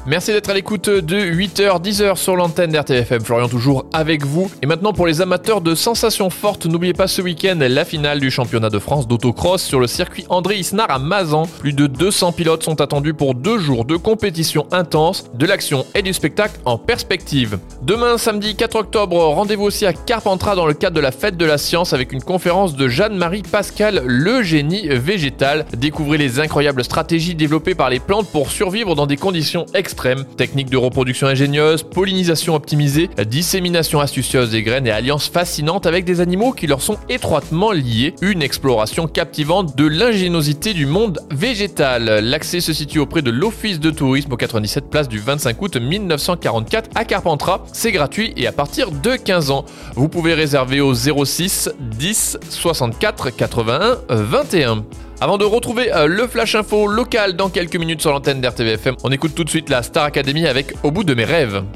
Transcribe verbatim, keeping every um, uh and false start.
Merci d'être à l'écoute de huit heures dix heures sur l'antenne d'R T F M. Florian toujours avec vous. Et maintenant pour les amateurs de sensations fortes, n'oubliez pas ce week-end la finale du championnat de France d'autocross sur le circuit André Isnard à Mazan. Plus de deux cents pilotes sont attendus pour deux jours de compétition intense, de l'action et du spectacle en perspective. Demain samedi quatre octobre, rendez-vous aussi à Carpentras dans le cadre de la fête de la science avec une conférence de Jeanne-Marie Pascal, le génie végétal. Découvrez les incroyables stratégies développées par les plantes pour survivre dans des conditions extrêmes. Techniques de reproduction ingénieuse, pollinisation optimisée, dissémination astucieuse des graines et alliances fascinantes avec des animaux qui leur sont étroitement liés. Une exploration captivante de l'ingéniosité du monde végétal. L'accès se situe auprès de l'Office de tourisme au quatre-vingt-dix-sept place du vingt-cinq août mille neuf cent quarante-quatre à Carpentras. C'est gratuit et à partir de quinze ans. Vous pouvez réserver au zéro six dix soixante-quatre quatre-vingt-un vingt et un. Avant de retrouver le Flash Info local dans quelques minutes sur l'antenne d'R T V F M, on écoute tout de suite la Star Academy avec Au bout de mes rêves.